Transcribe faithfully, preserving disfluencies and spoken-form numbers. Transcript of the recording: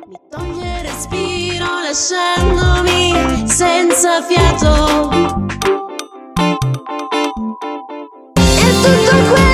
Mi toglie il respiro lasciandomi senza fiato. E tutto questo